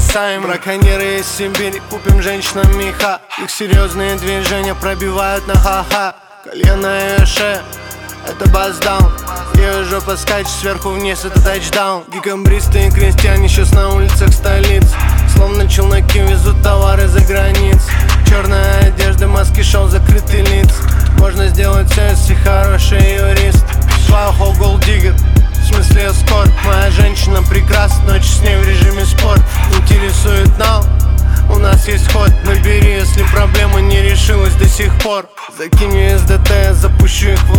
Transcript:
бросаем. Браконьеры из Сибири, купим женщинам меха. Их серьезные движения пробивают на ха-ха. Колье на ее шее, это бас-даун. Ее жопа скачет сверху вниз, это тачдаун. Декабристы и крестьяне сейчас на улицах столиц. Словно челноки везут товары за границ. Черная одежда, маски, шоу, закрытый лиц. Можно сделать все, если хороший юрист. Свахо, голдиггер, в смысле эскорт. Моя женщина прекрасна, ночь с ней в режиме спорт. Интересует нал, у нас есть ход. Набери, если проблема не решилась до сих пор. Закинь USDT, запущу их в